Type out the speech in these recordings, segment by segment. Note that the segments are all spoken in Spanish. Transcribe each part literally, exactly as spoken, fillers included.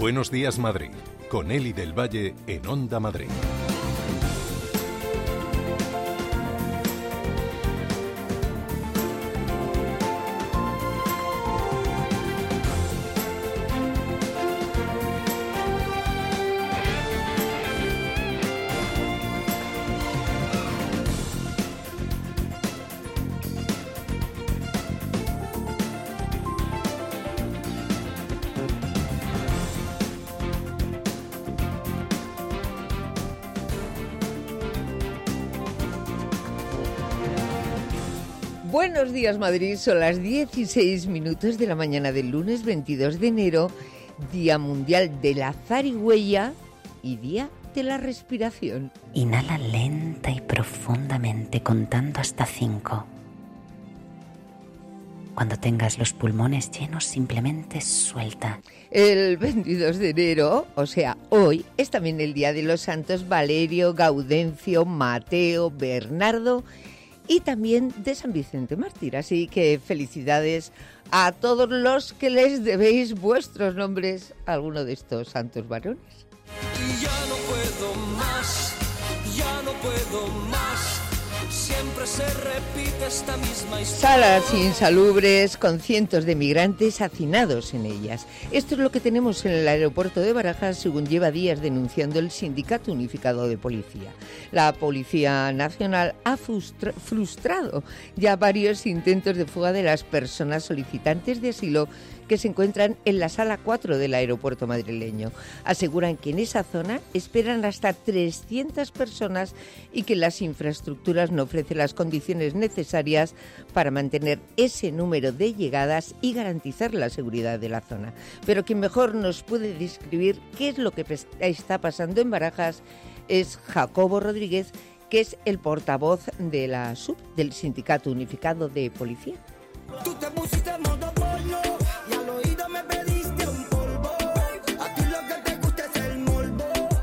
Buenos días, Madrid, con Eli del Valle en Onda Madrid. Buenos días, Madrid. Son las dieciséis minutos de la mañana del lunes veintidós de enero, Día Mundial de la Zarigüeya y Día de la Respiración. Inhala lenta y profundamente contando hasta cinco. Cuando tengas los pulmones llenos, simplemente suelta. El veintidós de enero, o sea, hoy, es también el día de los santos Valerio, Gaudencio, Mateo, Bernardo y también de San Vicente Mártir. Así que felicidades a todos los que les debéis vuestros nombres a alguno de estos santos varones. Y ya no puedo más, ya no puedo más, siempre se repite esta misma historia. Salas insalubres con cientos de migrantes hacinados en ellas. Esto es lo que tenemos en el aeropuerto de Barajas, según lleva días denunciando el Sindicato Unificado de Policía. La Policía Nacional ha frustra- frustrado ya varios intentos de fuga de las personas solicitantes de asilo que se encuentran en la sala cuatro del aeropuerto madrileño. Aseguran que en esa zona esperan hasta trescientas personas y que las infraestructuras no ofrecen las condiciones necesarias para mantener ese número de llegadas y garantizar la seguridad de la zona. Pero quien mejor nos puede describir qué es lo que está pasando en Barajas es Jacobo Rodríguez, que es el portavoz de la S U P, del Sindicato Unificado de Policía. Tú te pusiste en modo porno y al oído me pediste un polvo. A ti lo que te gusta es el morbo.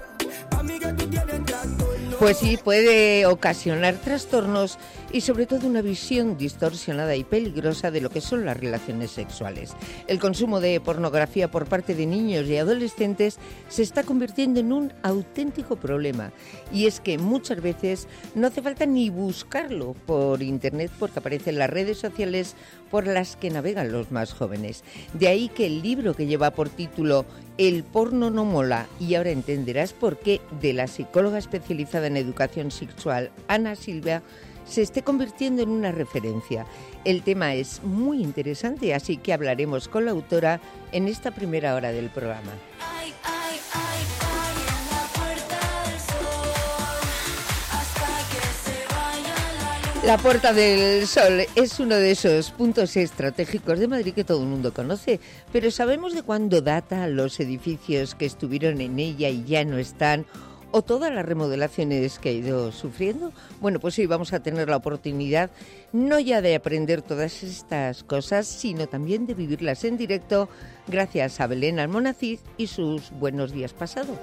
A mí que tú tienes trastorno. Pues sí, puede ocasionar trastornos y sobre todo una visión distorsionada y peligrosa de lo que son las relaciones sexuales. El consumo de pornografía por parte de niños y adolescentes se está convirtiendo en un auténtico problema. Y es que muchas veces no hace falta ni buscarlo por internet porque aparece en las redes sociales por las que navegan los más jóvenes. De ahí que el libro que lleva por título El porno no mola, y ahora entenderás por qué, de la psicóloga especializada en educación sexual Ana Silva, se esté convirtiendo en una referencia. El tema es muy interesante, así que hablaremos con la autora en esta primera hora del programa. Ay, ay, ay, ay, en la puerta del sol, hasta que se vaya la luz. La Puerta del Sol es uno de esos puntos estratégicos de Madrid que todo el mundo conoce, pero ¿sabemos de cuándo data los edificios que estuvieron en ella y ya no están? ¿O todas las remodelaciones que ha ido sufriendo? Bueno, pues hoy vamos a tener la oportunidad no ya de aprender todas estas cosas, sino también de vivirlas en directo gracias a Belén Almonacid y sus Buenos Días Pasado.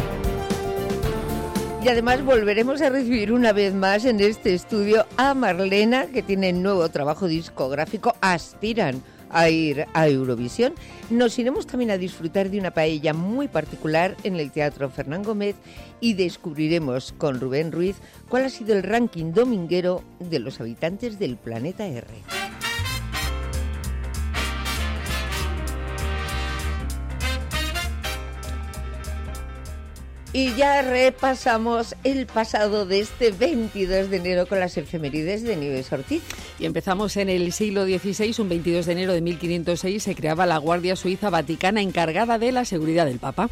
Y además volveremos a recibir una vez más en este estudio a Marlena, que tiene nuevo trabajo discográfico, aspiran a ir a Eurovisión. Nos iremos también a disfrutar de una paella muy particular en el Teatro Fernán Gómez y descubriremos con Rubén Ruiz cuál ha sido el ranking dominguero de los habitantes del planeta R. Y ya repasamos el pasado de este veintidós de enero con las efemérides de Nieves Ortiz. Y empezamos en el siglo dieciséis, un veintidós de enero de mil quinientos seis, se creaba la Guardia Suiza Vaticana encargada de la seguridad del Papa.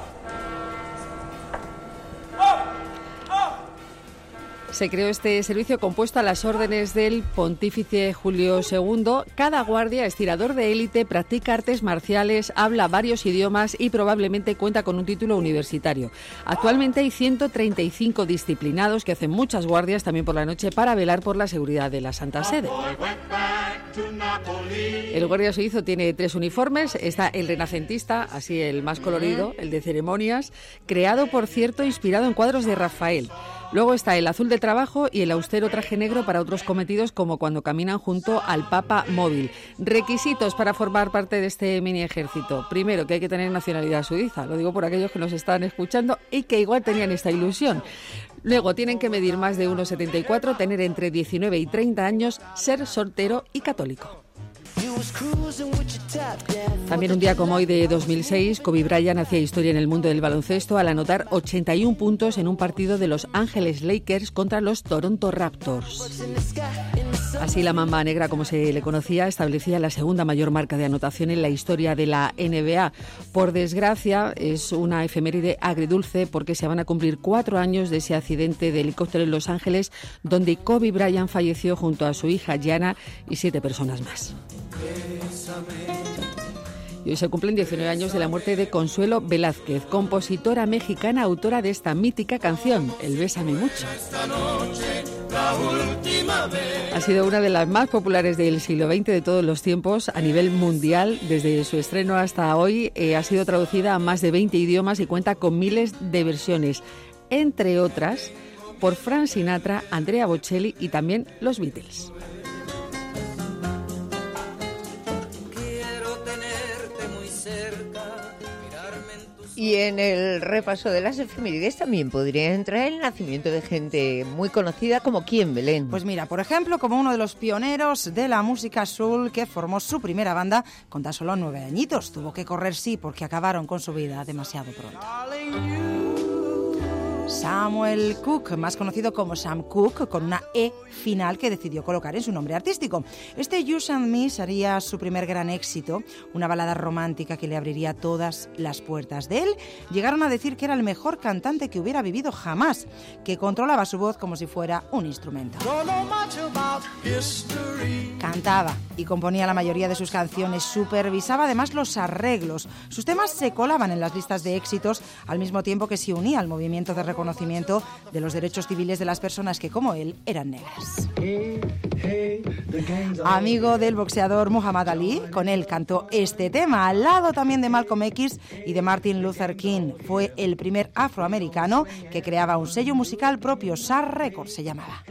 Se creó este servicio compuesto a las órdenes del pontífice Julio segundo. Cada guardia es tirador de élite, practica artes marciales, habla varios idiomas y probablemente cuenta con un título universitario. Actualmente hay ciento treinta y cinco disciplinados que hacen muchas guardias también por la noche para velar por la seguridad de la Santa Sede. El guardia suizo tiene tres uniformes. Está el renacentista, así el más colorido, el de ceremonias, creado, por cierto, inspirado en cuadros de Rafael. Luego está el azul de trabajo y el austero traje negro para otros cometidos, como cuando caminan junto al Papa móvil. Requisitos para formar parte de este mini ejército. Primero, que hay que tener nacionalidad suiza. Lo digo por aquellos que nos están escuchando y que igual tenían esta ilusión. Luego, tienen que medir más de uno coma setenta y cuatro, tener entre diecinueve y treinta años, ser soltero y católico. También un día como hoy de dos mil seis, Kobe Bryant hacía historia en el mundo del baloncesto al anotar ochenta y un puntos en un partido de Los Ángeles Lakers contra los Toronto Raptors. Así, la Mamba Negra, como se le conocía, establecía la segunda mayor marca de anotación en la historia de la N B A. Por desgracia, es una efeméride agridulce porque se van a cumplir cuatro años de ese accidente de helicóptero en Los Ángeles, donde Kobe Bryant falleció junto a su hija Gianna y siete personas más. Y hoy se cumplen diecinueve años de la muerte de Consuelo Velázquez, compositora mexicana, autora de esta mítica canción, El Bésame Mucho. Ha sido una de las más populares del siglo veinte de todos los tiempos a nivel mundial. Desde su estreno hasta hoy eh, ha sido traducida a más de veinte idiomas y cuenta con miles de versiones, entre otras por Frank Sinatra, Andrea Bocelli y también los Beatles. Y en el repaso de las efemérides también podría entrar el nacimiento de gente muy conocida, como ¿quién, Belén? Pues mira, por ejemplo, como uno de los pioneros de la música soul, que formó su primera banda con tan solo nueve añitos. Tuvo que correr, sí, porque acabaron con su vida demasiado pronto. Samuel Cooke, más conocido como Sam Cooke, con una E final que decidió colocar en su nombre artístico. Este You and Me sería su primer gran éxito, una balada romántica que le abriría todas las puertas. De él llegaron a decir que era el mejor cantante que hubiera vivido jamás, que controlaba su voz como si fuera un instrumento. Cantaba y componía la mayoría de sus canciones, supervisaba además los arreglos. Sus temas se colaban en las listas de éxitos al mismo tiempo que se unía al movimiento de reconocimiento de los derechos civiles de las personas que, como él, eran negras. Amigo del boxeador Muhammad Ali, con él cantó este tema, al lado también de Malcolm X y de Martin Luther King. Fue el primer afroamericano que creaba un sello musical propio, S A R Records se llamaba.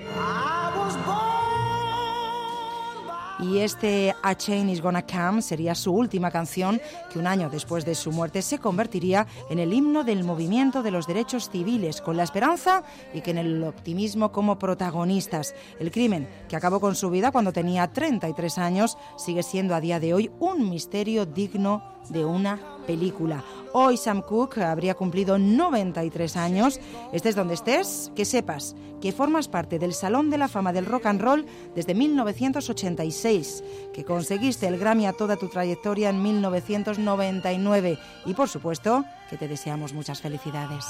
Y este A Change Is Gonna Come sería su última canción, que un año después de su muerte se convertiría en el himno del movimiento de los derechos civiles, con la esperanza y que en el optimismo como protagonistas. El crimen que acabó con su vida cuando tenía treinta y tres años sigue siendo a día de hoy un misterio digno de una película. Hoy Sam Cooke habría cumplido noventa y tres años. Estés donde estés, que sepas que formas parte del Salón de la Fama del Rock and Roll desde mil novecientos ochenta y seis, que conseguiste el Grammy a toda tu trayectoria en mil novecientos noventa y nueve y, por supuesto, que te deseamos muchas felicidades.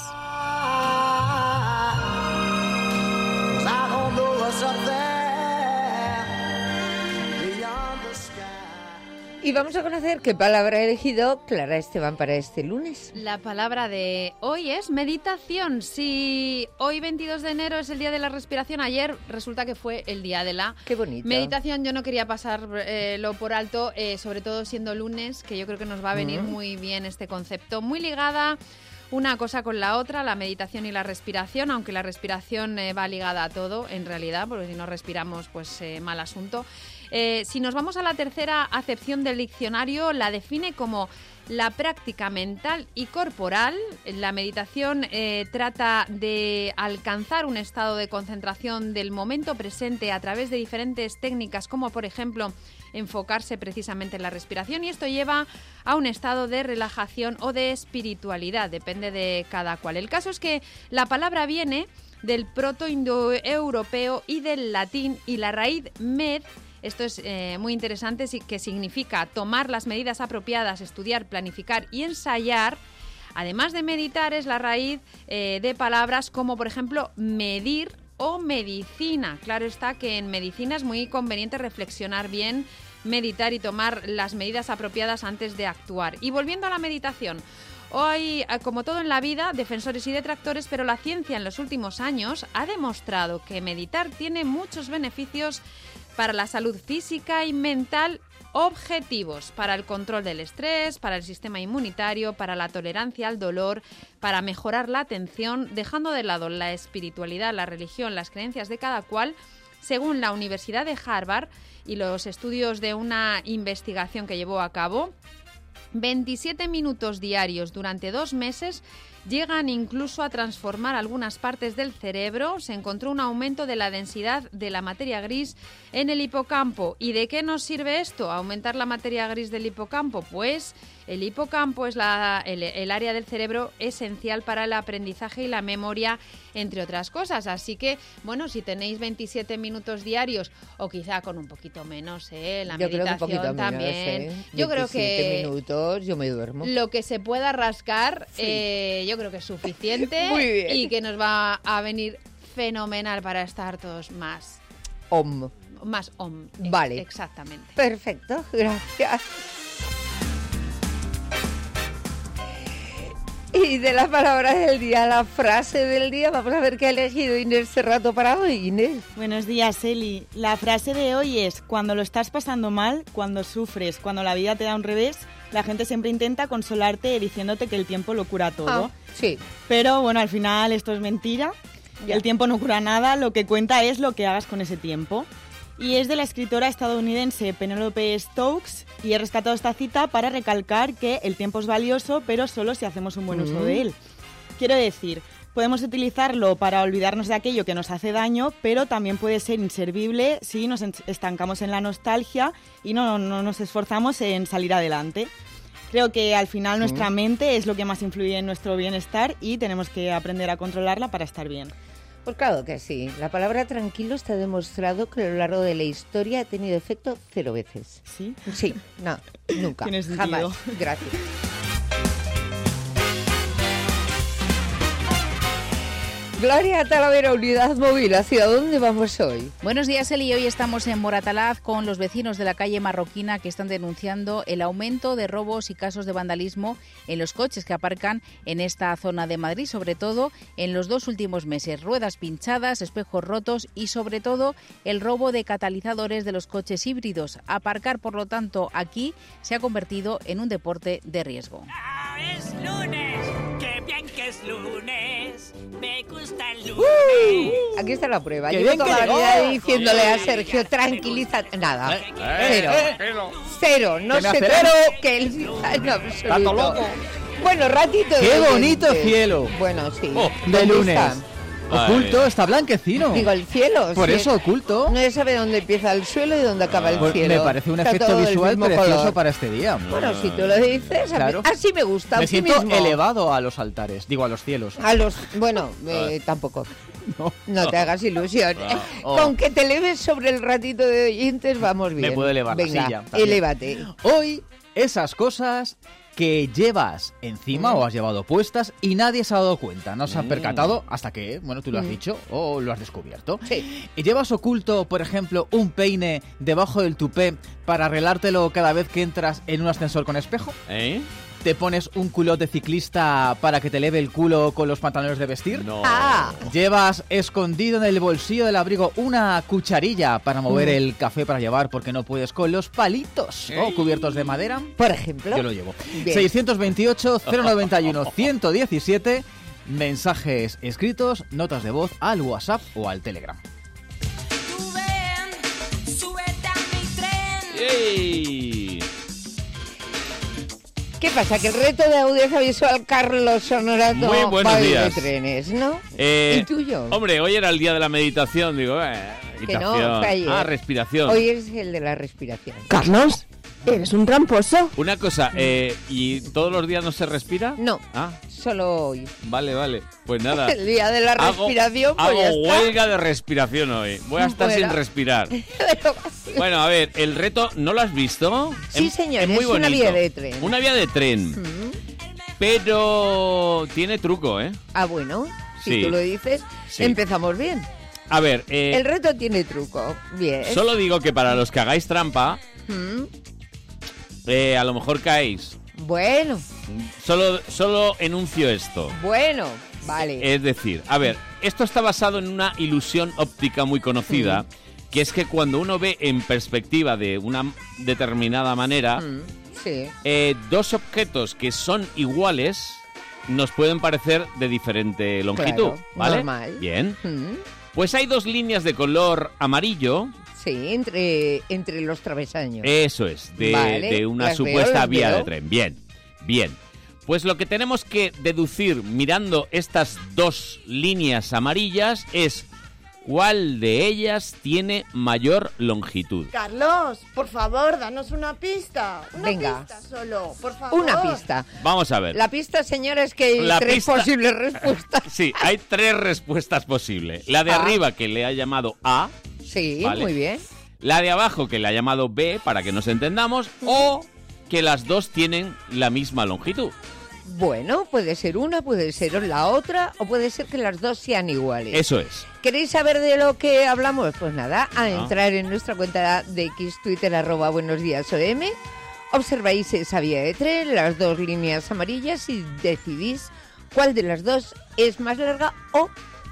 Y vamos a conocer qué palabra ha elegido Clara Esteban para este lunes. La palabra de hoy es meditación. Si hoy veintidós de enero es el día de la respiración, ayer resulta que fue el día de la Qué bonito. meditación. Yo no quería pasarlo eh, por alto, eh, sobre todo siendo lunes, que yo creo que nos va a venir mm. muy bien este concepto. Muy ligada una cosa con la otra, la meditación y la respiración, aunque la respiración eh, va ligada a todo, en realidad, porque si no respiramos, pues eh, mal asunto. Eh, si nos vamos a la tercera acepción del diccionario, la define como la práctica mental y corporal. La meditación eh, trata de alcanzar un estado de concentración del momento presente a través de diferentes técnicas, como por ejemplo enfocarse precisamente en la respiración, y esto lleva a un estado de relajación o de espiritualidad, depende de cada cual. El caso es que la palabra viene del proto-indoeuropeo y del latín, y la raíz med, esto es eh, muy interesante, que significa tomar las medidas apropiadas, estudiar, planificar y ensayar. Además de meditar, es la raíz eh, de palabras como, por ejemplo, medir o medicina. Claro está que en medicina es muy conveniente reflexionar bien, meditar y tomar las medidas apropiadas antes de actuar. Y volviendo a la meditación, hoy, como todo en la vida, defensores y detractores, pero la ciencia en los últimos años ha demostrado que meditar tiene muchos beneficios para la salud física y mental, objetivos para el control del estrés, para el sistema inmunitario, para la tolerancia al dolor, para mejorar la atención, dejando de lado la espiritualidad, la religión, las creencias de cada cual. Según la Universidad de Harvard y los estudios de una investigación que llevó a cabo, veintisiete minutos diarios durante dos meses llegan incluso a transformar algunas partes del cerebro. Se encontró un aumento de la densidad de la materia gris en el hipocampo. ¿Y de qué nos sirve esto? ¿Aumentar la materia gris del hipocampo? Pues el hipocampo es la, el, el área del cerebro esencial para el aprendizaje y la memoria, entre otras cosas. Así que, bueno, si tenéis veintisiete minutos diarios, o quizá con un poquito menos, ¿eh? La yo meditación creo que un poquito también. Menos, ¿eh? Yo creo que minutos, yo me duermo. Lo que se pueda rascar, Sí. eh, yo creo que es suficiente. Muy bien. Y que nos va a venir fenomenal para estar todos más, Om. más om. Vale. Exactamente. Perfecto, gracias. Y de las palabras del día, la frase del día, vamos a ver qué ha elegido Inés Cerrato para hoy. Inés. Buenos días, Eli. La frase de hoy es: cuando lo estás pasando mal, cuando sufres, cuando la vida te da un revés, la gente siempre intenta consolarte diciéndote que el tiempo lo cura todo. Ah, sí. Pero bueno, al final esto es mentira. Ya. El tiempo no cura nada, lo que cuenta es lo que hagas con ese tiempo. Y es de la escritora estadounidense Penelope Stokes, y he rescatado esta cita para recalcar que el tiempo es valioso, pero solo si hacemos un buen uso Mm. de él. Quiero decir, podemos utilizarlo para olvidarnos de aquello que nos hace daño, pero también puede ser inservible si nos en- estancamos en la nostalgia y no, no nos esforzamos en salir adelante. Creo que al final nuestra mente es lo que más influye en nuestro bienestar y tenemos que aprender a controlarla para estar bien. Pues claro que sí. La palabra tranquilo está demostrado que a lo largo de la historia ha tenido efecto cero veces. ¿Sí? Sí, no, nunca, Tiene sentido. jamás. Gracias. Gloria Talavera, Unidad Móvil, ¿hacia dónde vamos hoy? Buenos días, Eli. Hoy estamos en Moratalaz con los vecinos de la calle Marroquina que están denunciando el aumento de robos y casos de vandalismo en los coches que aparcan en esta zona de Madrid, sobre todo en los dos últimos meses. Ruedas pinchadas, espejos rotos y sobre todo el robo de catalizadores de los coches híbridos. Aparcar, por lo tanto, aquí se ha convertido en un deporte de riesgo. ¡Ah, es lunes! ¡Qué bien que es lunes! ¡Me gusta el lunes! Uy, aquí está la prueba. ¡Qué Llevo bien toda que la vida llegó! diciéndole a Sergio, tranquiliza. Nada, Eh, cero. eh, Cero, no que me se acelero. trata que él en absoluto. Está todo loco. Bueno, ratito de ¡Qué oyente. bonito cielo! Bueno, sí. Oh, de ¿Dónde lunes. está? Oculto, está blanquecino. Digo, el cielo. Por sí. eso, oculto. No se sabe dónde empieza el suelo y dónde acaba el Pues cielo. me parece un Está efecto todo del visual mismo precioso color. para este día. Bueno, si tú lo dices, a mí- Claro. así me gusta. Me siento optimismo. elevado a los altares, digo a los cielos. A los, bueno, eh, tampoco. No. No te hagas ilusión. Oh. Con que te eleves sobre el ratito de oyentes, vamos bien. Me puedo elevar la Venga, silla también. elévate. Hoy, esas cosas que llevas encima Mm. o has llevado puestas y nadie se ha dado cuenta, no se han Mm. percatado hasta que, bueno, tú lo has Mm. dicho o lo has descubierto. Sí. Y llevas oculto, por ejemplo, un peine debajo del tupé para arreglártelo cada vez que entras en un ascensor con espejo. ¿Eh? ¿Te pones un culot de ciclista para que te leve el culo con los pantalones de vestir? No. Ah, ¿Llevas escondido en el bolsillo del abrigo una cucharilla para mover Mm. el café para llevar porque no puedes con los palitos o cubiertos de madera? por ejemplo. Yo lo llevo. Bien. seiscientos veintiocho, cero noventa y uno, ciento diecisiete, mensajes escritos, notas de voz al WhatsApp o al Telegram. Tú ven, súbete a mi tren. ¡Ey! ¿Qué pasa? Que el reto de audiencia visual Carlos Honorato Muy buenos va de días. trenes, ¿no? Eh, ¿Y tuyo? Hombre, hoy era el día de la meditación, digo, eh, Que no, meditación. fue ayer. Ah, respiración. Hoy es el de la respiración. Carlos, eres un tramposo. Una cosa, eh, ¿y todos los días no se respira? No, Ah, solo hoy. vale, vale. Pues nada. El día de la Hago- respiración, pues hago ya está. huelga de respiración hoy. Voy a estar Bueno. sin respirar. Pero- Bueno, a ver, el reto, ¿no lo has visto? Sí, Es- señor, muy es una bonito. vía de tren. Una vía de tren. Mm. Pero tiene truco, ¿eh? Ah, bueno, si Sí. tú lo dices, Sí. empezamos bien. A ver, eh, El reto tiene truco. Bien. solo digo que para los que hagáis trampa, Mm. eh, a lo mejor caéis. Bueno, Solo, solo enuncio esto. bueno, vale. Es decir, a ver, esto está basado en una ilusión óptica muy conocida, que es que cuando uno ve en perspectiva de una determinada manera, Mm, sí. eh, dos objetos que son iguales nos pueden parecer de diferente longitud, Claro, ¿vale? normal. Bien. Mm, Pues hay dos líneas de color amarillo, sí, entre, entre los travesaños. eso es, de, Vale, de una las veo, supuesta las vía veo. de tren. Bien, bien. Pues lo que tenemos que deducir mirando estas dos líneas amarillas es cuál de ellas tiene mayor longitud. Carlos, por favor, danos una pista. Una Venga. pista solo, por favor. Una pista. Vamos a ver. La pista, señora, es que hay La tres pista- posibles respuestas. Sí, hay tres respuestas posibles. La de Ah. arriba, que le ha llamado A. Sí, Vale. muy bien. La de abajo, que le ha llamado B, para que nos entendamos. O que las dos tienen la misma longitud. Bueno, puede ser una, puede ser la otra, o puede ser que las dos sean iguales. Eso es. ¿Queréis saber de lo que hablamos? Pues nada, a Ah. entrar en nuestra cuenta de X Twitter, arroba buenos días O M, observáis esa vía de tren, las dos líneas amarillas y decidís cuál de las dos es más larga o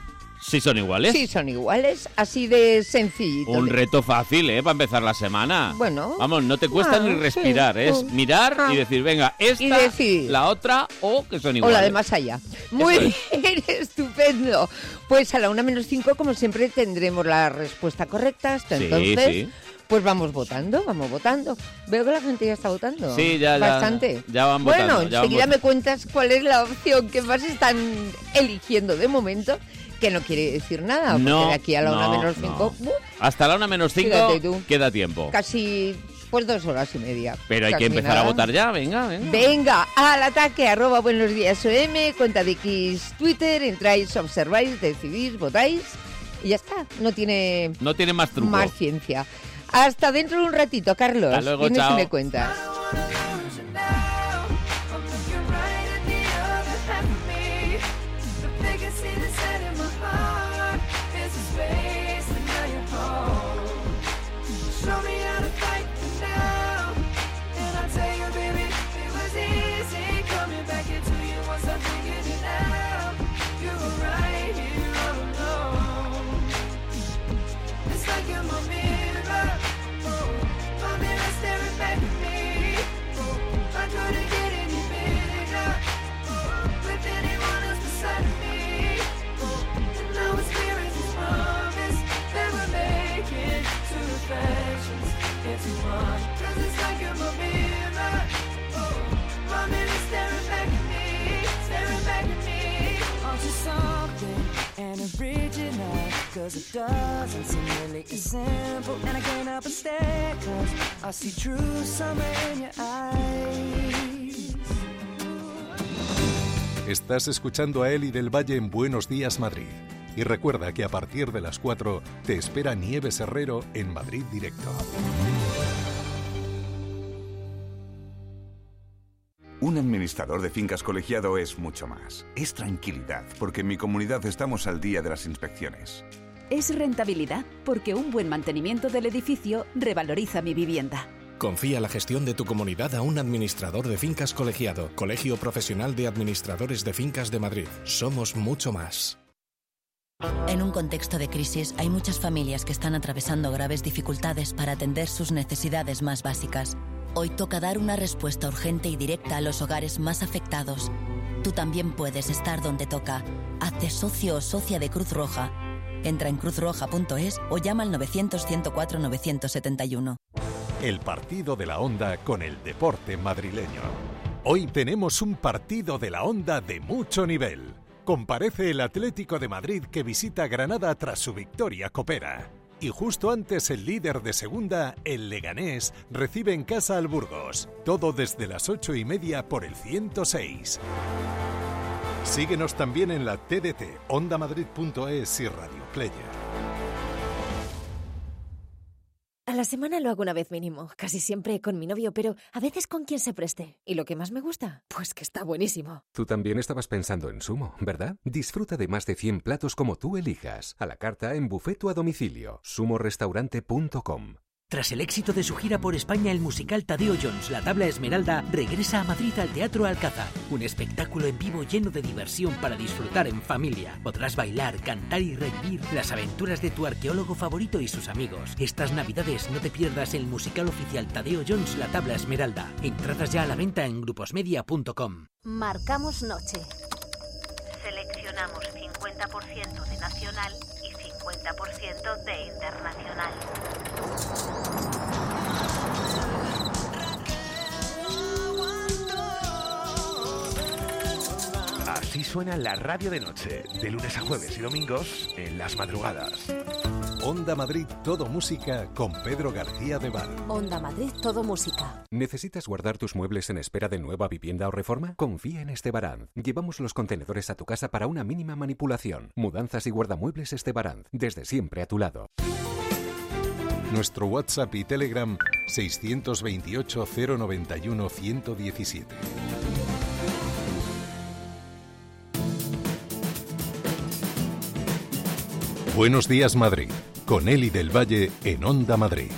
Si son iguales. si son iguales, así de sencillito. Un reto fácil, ¿eh? Para empezar la semana. Bueno. Vamos, no te cuesta Ah, ni respirar. sí. Es Mm. mirar Ah. y decir, venga, esta, Y decir. la otra o que son O iguales. la de más allá. Muy Eso bien, estupendo. Pues a la una menos cinco, como siempre, tendremos la respuesta correcta. Hasta Sí, entonces, sí. pues vamos votando, vamos votando. Veo que la gente ya está votando. Sí, ya, ya, Bastante. ya van Bueno, votando, ya van enseguida votando. me cuentas cuál es la opción que más están eligiendo de momento, que no quiere decir nada, porque No, de aquí a la una no, menos no. cinco, ¡buf! Hasta la una menos cinco Fíjate tú. queda tiempo. Casi pues dos horas y media. Pero hay Casi que empezar nada. a votar ya, venga, venga. Venga, al ataque, arroba buenos días O M, cuenta de X Twitter, entráis, observáis, decidís, votáis y ya está. No tiene No tiene más truco. más ciencia. Hasta dentro de un ratito, Carlos. Hasta luego, Vienes chao. y me cuentas. Show me how to fight now, and I'll tell you, baby, it was easy coming back into you once I figured it out. You were right here all alone. It's like you're my mirror, oh, my mirror staring back at me. Oh, I couldn't get any bigger, oh, with anyone else beside me. Oh, and now it's clear as this promise that we're making two reflections into one. 'Cause it's like you're my mirror, oh, my mirror staring back at me, staring back at me. Aren't you something and original? 'Cause it doesn't seem really as simple, and I can't help but stare 'cause I see true summer in your eyes. Estás escuchando a Eli del Valle en Buenos Días Madrid. Y recuerda que a partir de las cuatro te espera Nieves Herrero en Madrid Directo. Un administrador de fincas colegiado es mucho más. Es tranquilidad, porque en mi comunidad estamos al día de las inspecciones. Es rentabilidad, porque un buen mantenimiento del edificio revaloriza mi vivienda. Confía la gestión de tu comunidad a un administrador de fincas colegiado. Colegio Profesional de Administradores de Fincas de Madrid. Somos mucho más. En un contexto de crisis, hay muchas familias que están atravesando graves dificultades para atender sus necesidades más básicas. Hoy toca dar una respuesta urgente y directa a los hogares más afectados. Tú también puedes estar donde toca. Hazte socio o socia de Cruz Roja. Entra en cruz roja punto es o llama al novecientos, ciento cuatro, novecientos setenta y uno. El partido de la Onda con el deporte madrileño. Hoy tenemos un partido de la Onda de mucho nivel. Comparece el Atlético de Madrid que visita Granada tras su victoria copera. Y justo antes el líder de segunda, el Leganés, recibe en casa al Burgos. Todo desde las ocho y media por el ciento seis. Síguenos también en la T D T, onda madrid punto es y Radio Player. A la semana lo hago una vez mínimo, casi siempre con mi novio, pero a veces con quien se preste. ¿Y lo que más me gusta? Pues que está buenísimo. Tú también estabas pensando en Sumo, ¿verdad? Disfruta de más de cien platos como tú elijas, a la carta en buffet o a domicilio. sumo restaurante punto com. Tras el éxito de su gira por España, el musical Tadeo Jones, La Tabla Esmeralda, regresa a Madrid al Teatro Alcázar. Un espectáculo en vivo lleno de diversión para disfrutar en familia. Podrás bailar, cantar y revivir las aventuras de tu arqueólogo favorito y sus amigos. Estas navidades no te pierdas el musical oficial Tadeo Jones, La Tabla Esmeralda. Entradas ya a la venta en gruposmedia punto com. Marcamos noche. Seleccionamos cincuenta por ciento de nacional y cincuenta por ciento de internacional. Así suena la radio de noche, de lunes a jueves y domingos en las madrugadas. Onda Madrid Todo Música con Pedro García de Val. Onda Madrid Todo Música. ¿Necesitas guardar tus muebles en espera de nueva vivienda o reforma? Confía en Estebaranz. Llevamos los contenedores a tu casa para una mínima manipulación. Mudanzas y guardamuebles Estebaranz. Desde siempre a tu lado. Nuestro WhatsApp y Telegram seiscientos veintiocho cero noventa y uno ciento diecisiete. Buenos días Madrid, con Eli del Valle en Onda Madrid.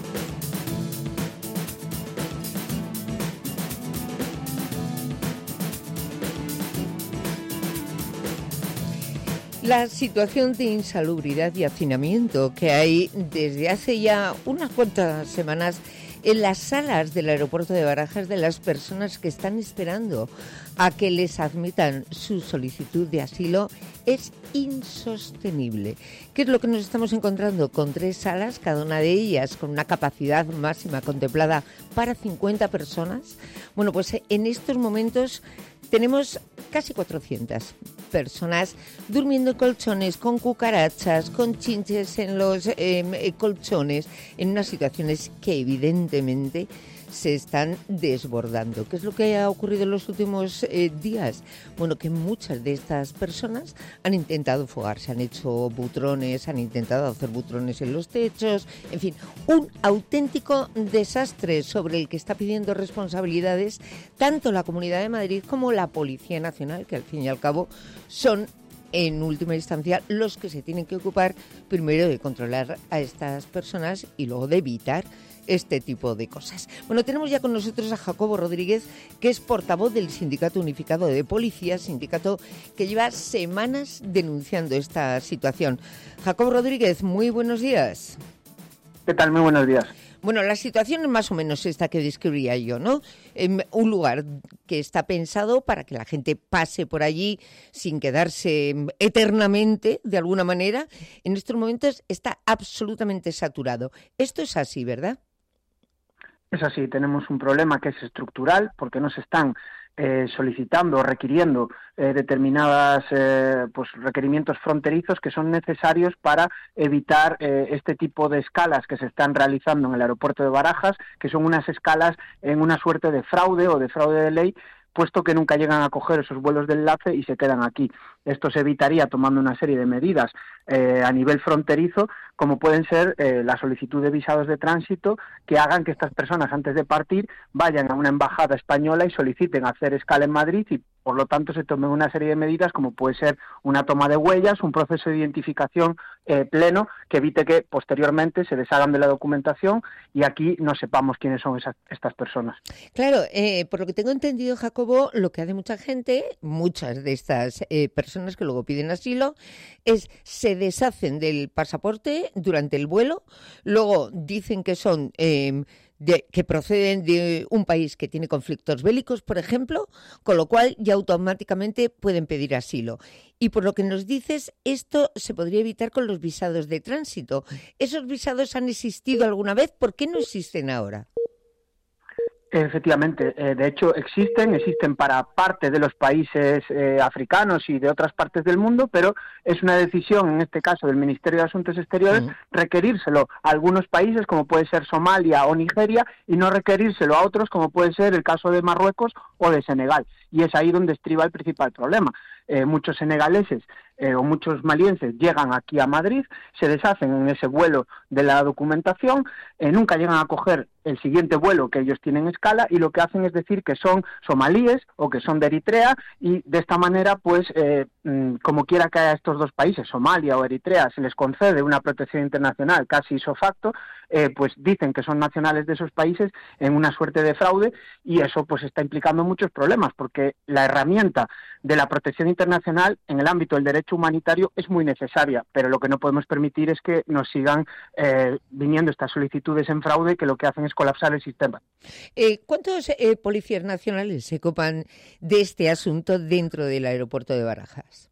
La situación de insalubridad y hacinamiento que hay desde hace ya unas cuantas semanas en las salas del aeropuerto de Barajas de las personas que están esperando a que les admitan su solicitud de asilo es insostenible. ¿Qué es lo que nos estamos encontrando? Con tres salas, cada una de ellas con una capacidad máxima contemplada para cincuenta personas. Bueno, pues en estos momentos tenemos casi cuatrocientas personas durmiendo en colchones, con cucarachas, con chinches en los eh, colchones, en unas situaciones que evidentemente se están desbordando. ¿Qué es lo que ha ocurrido en los últimos eh, días? Bueno, que muchas de estas personas han intentado fugarse, han hecho butrones, han intentado hacer butrones en los techos, en fin, un auténtico desastre sobre el que está pidiendo responsabilidades tanto la Comunidad de Madrid como la Policía Nacional, que al fin y al cabo son en última instancia los que se tienen que ocupar primero de controlar a estas personas y luego de evitar este tipo de cosas. Bueno, tenemos ya con nosotros a Jacobo Rodríguez, que es portavoz del Sindicato Unificado de Policías, sindicato que lleva semanas denunciando esta situación. Jacobo Rodríguez, muy buenos días. ¿Qué tal? Muy buenos días. Bueno, la situación es más o menos esta que describía yo, ¿no? En un lugar que está pensado para que la gente pase por allí sin quedarse eternamente, de alguna manera, en estos momentos está absolutamente saturado. Esto es así, ¿verdad? Es así, tenemos un problema que es estructural, porque no se están eh, solicitando o requiriendo eh, determinadas eh, pues requerimientos fronterizos que son necesarios para evitar eh, este tipo de escalas que se están realizando en el aeropuerto de Barajas, que son unas escalas en una suerte de fraude o de fraude de ley, puesto que nunca llegan a coger esos vuelos de enlace y se quedan aquí. Esto se evitaría tomando una serie de medidas eh, a nivel fronterizo, como pueden ser eh, la solicitud de visados de tránsito, que hagan que estas personas antes de partir vayan a una embajada española y soliciten hacer escala en Madrid y por lo tanto se tomen una serie de medidas como puede ser una toma de huellas, un proceso de identificación eh, pleno que evite que posteriormente se deshagan de la documentación y aquí no sepamos quiénes son esas, estas personas. Claro, eh, por lo que tengo entendido, Jacobo, lo que hace mucha gente, muchas de estas eh, personas que luego piden asilo, es se deshacen del pasaporte durante el vuelo, luego dicen que son eh, de, que proceden de un país que tiene conflictos bélicos, por ejemplo, con lo cual ya automáticamente pueden pedir asilo. Y por lo que nos dices, esto se podría evitar con los visados de tránsito. ¿Esos visados han existido alguna vez? ¿Por qué no existen ahora? Efectivamente, eh, de hecho existen, existen para parte de los países eh, africanos y de otras partes del mundo, pero es una decisión, en este caso del Ministerio de Asuntos Exteriores, uh-huh. requerírselo a algunos países, como puede ser Somalia o Nigeria, y no requerírselo a otros, como puede ser el caso de Marruecos o de Senegal. Y es ahí donde estriba el principal problema. Eh, muchos senegaleses eh, o muchos malienses llegan aquí a Madrid, se deshacen en ese vuelo de la documentación, eh, nunca llegan a coger el siguiente vuelo que ellos tienen escala y lo que hacen es decir que son somalíes o que son de Eritrea y de esta manera pues eh, mmm, como quiera que a estos dos países, Somalia o Eritrea, se les concede una protección internacional casi ipso facto, eh, pues dicen que son nacionales de esos países en una suerte de fraude, y eso pues está implicando muchos problemas, porque la herramienta de la protección internacional en el ámbito del derecho humanitario es muy necesaria, pero lo que no podemos permitir es que nos sigan eh, viniendo estas solicitudes en fraude, que lo que hacen es colapsar el sistema. Eh, ¿Cuántos eh, policías nacionales se ocupan de este asunto dentro del aeropuerto de Barajas?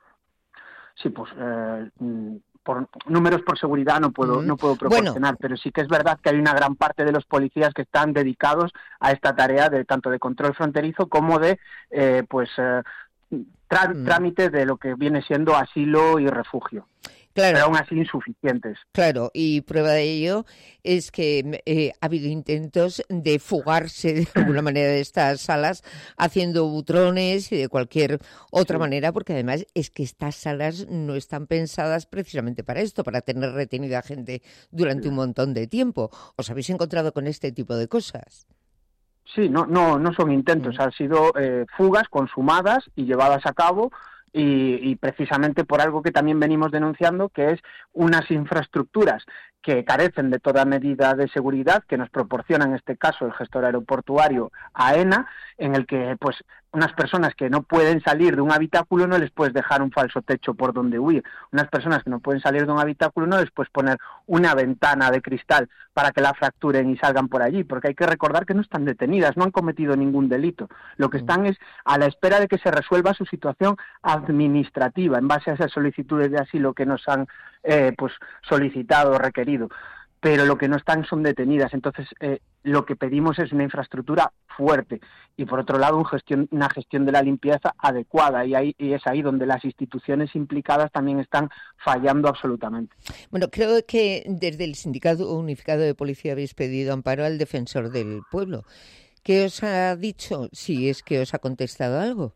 Sí, pues eh, por números por seguridad no puedo mm. no puedo proporcionar, bueno, pero sí que es verdad que hay una gran parte de los policías que están dedicados a esta tarea de tanto de control fronterizo como de eh, pues eh, tra- mm. trámite de lo que viene siendo asilo y refugio. Claro. Pero aún así insuficientes. Claro, y prueba de ello es que eh, ha habido intentos de fugarse de alguna manera de estas salas haciendo butrones y de cualquier otra sí. manera, porque además es que estas salas no están pensadas precisamente para esto, para tener retenida a gente durante sí. un montón de tiempo. ¿Os habéis encontrado con este tipo de cosas? Sí, no, no, no son intentos, mm. han sido eh, fugas consumadas y llevadas a cabo. Y, y precisamente por algo que también venimos denunciando, que es unas infraestructuras que carecen de toda medida de seguridad, que nos proporciona en este caso el gestor aeroportuario AENA, en el que pues unas personas que no pueden salir de un habitáculo no les puedes dejar un falso techo por donde huir, unas personas que no pueden salir de un habitáculo no les puedes poner una ventana de cristal para que la fracturen y salgan por allí, porque hay que recordar que no están detenidas, no han cometido ningún delito, lo que están es a la espera de que se resuelva su situación administrativa en base a esas solicitudes de asilo que nos han eh, pues solicitado o requerido, pero lo que no están son detenidas. Entonces eh, lo que pedimos es una infraestructura fuerte y por otro lado un gestión, una gestión de la limpieza adecuada, y, ahí, y es ahí donde las instituciones implicadas también están fallando absolutamente. Bueno, creo que desde el Sindicato Unificado de Policía habéis pedido amparo al Defensor del Pueblo. ¿Qué os ha dicho? Si es que os ha contestado algo.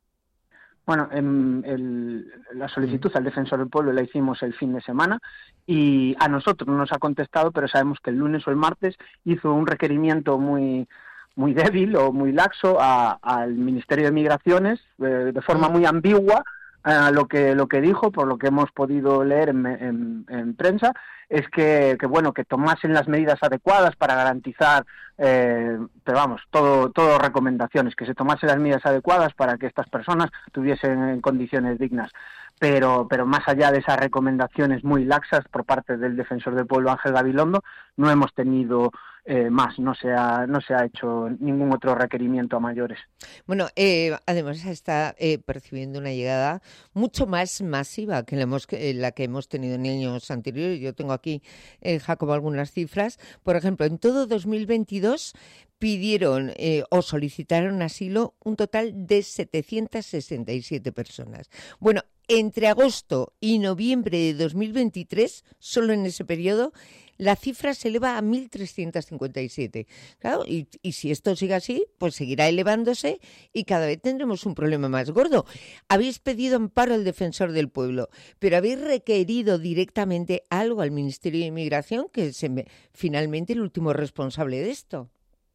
Bueno, en el, la solicitud al Defensor del Pueblo la hicimos el fin de semana y a nosotros no nos ha contestado, pero sabemos que el lunes o el martes hizo un requerimiento muy muy débil o muy laxo a, al Ministerio de Migraciones, eh, de forma muy ambigua. Uh, lo que lo que dijo, por lo que hemos podido leer en, en, en prensa, es que, que bueno que tomasen las medidas adecuadas para garantizar, eh, pero vamos, todo todo recomendaciones, que se tomasen las medidas adecuadas para que estas personas tuviesen condiciones dignas. Pero, pero más allá de esas recomendaciones muy laxas por parte del Defensor del Pueblo, Ángel Gabilondo, no hemos tenido eh, más, no se ha, no se ha hecho ningún otro requerimiento a mayores. Bueno, eh, además está eh, percibiendo una llegada mucho más masiva que la, hemos, eh, la que hemos tenido en años anteriores. Yo tengo aquí, eh, Jacobo, algunas cifras. Por ejemplo, en todo dos mil veintidós pidieron eh, o solicitaron asilo un total de setecientas sesenta y siete personas. Bueno, entre agosto y noviembre de dos mil veintitrés, solo en ese periodo, la cifra se eleva a mil trescientas cincuenta y siete. Claro, y, y si esto sigue así, pues seguirá elevándose y cada vez tendremos un problema más gordo. Habéis pedido amparo al Defensor del Pueblo, pero habéis requerido directamente algo al Ministerio de Inmigración, que es eh, finalmente el último responsable de esto.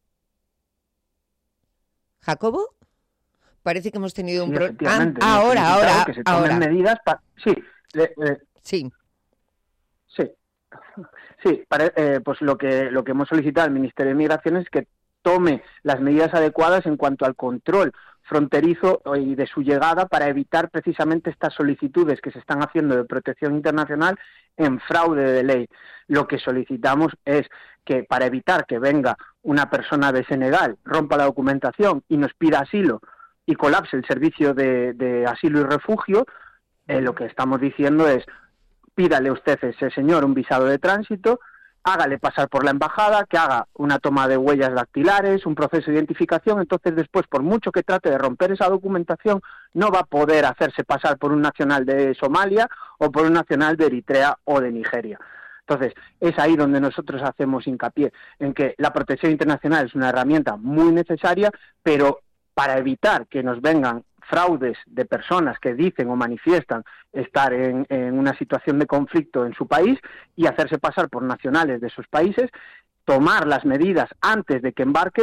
¿Jacobo? Parece que hemos tenido un sí, problema. Ah, ahora, ahora, que se tomen ahora. medidas para... Sí, le, eh, sí. Sí. Sí, para, eh, pues lo que lo que hemos solicitado al Ministerio de Migraciones es que tome las medidas adecuadas en cuanto al control fronterizo y de su llegada para evitar precisamente estas solicitudes que se están haciendo de protección internacional en fraude de ley. Lo que solicitamos es que para evitar que venga una persona de Senegal, rompa la documentación y nos pida asilo y colapse el servicio de, de asilo y refugio, eh, lo que estamos diciendo es: pídale usted a ese señor un visado de tránsito, hágale pasar por la embajada, que haga una toma de huellas dactilares, un proceso de identificación. Entonces después, por mucho que trate de romper esa documentación, no va a poder hacerse pasar por un nacional de Somalia o por un nacional de Eritrea o de Nigeria. Entonces, es ahí donde nosotros hacemos hincapié, en que la protección internacional es una herramienta muy necesaria, pero para evitar que nos vengan fraudes de personas que dicen o manifiestan estar en, en una situación de conflicto en su país y hacerse pasar por nacionales de sus países, tomar las medidas antes de que embarquen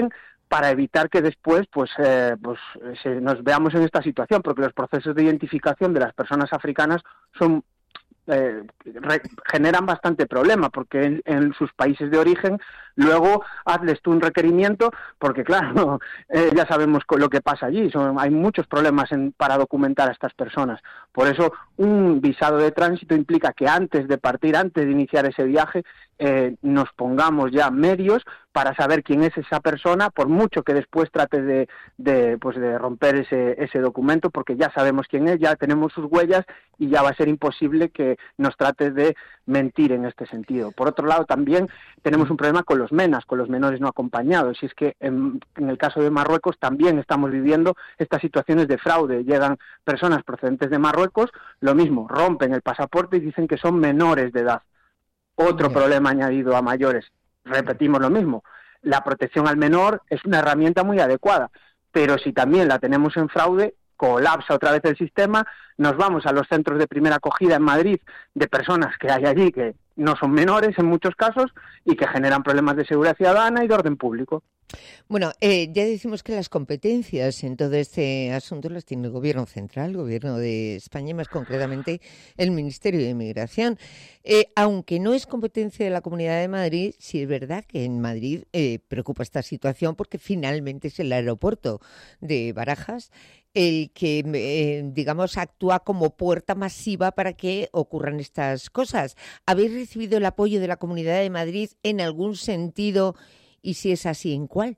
para evitar que después pues, eh, pues se, nos veamos en esta situación, porque los procesos de identificación de las personas africanas son Eh, re, generan bastante problema, porque en, en sus países de origen luego hazles tú un requerimiento, porque claro, eh, ya sabemos lo que pasa allí, son, hay muchos problemas en, para documentar a estas personas. Por eso un visado de tránsito implica que antes de partir, antes de iniciar ese viaje, eh, nos pongamos ya medios para saber quién es esa persona, por mucho que después trate de, de, pues de romper ese, ese documento, porque ya sabemos quién es, ya tenemos sus huellas y ya va a ser imposible que nos trate de mentir en este sentido. Por otro lado, también tenemos un problema con los MENAs, con los menores no acompañados, y es que en, en el caso de Marruecos también estamos viviendo estas situaciones de fraude. Llegan personas procedentes de Marruecos, lo mismo, rompen el pasaporte y dicen que son menores de edad. Otro Bien. problema añadido a mayores. Repetimos lo mismo, la protección al menor es una herramienta muy adecuada, pero si también la tenemos en fraude, colapsa otra vez el sistema, nos vamos a los centros de primera acogida en Madrid de personas que hay allí que no son menores en muchos casos y que generan problemas de seguridad ciudadana y de orden público. Bueno, eh, ya decimos que las competencias en todo este asunto las tiene el Gobierno central, el Gobierno de España y más concretamente el Ministerio de Inmigración. Eh, aunque no es competencia de la Comunidad de Madrid, sí es verdad que en Madrid eh, preocupa esta situación porque finalmente es el aeropuerto de Barajas el que, eh, digamos, actúa como puerta masiva para que ocurran estas cosas. ¿Habéis recibido el apoyo de la Comunidad de Madrid en algún sentido? Y si es así, ¿en cuál?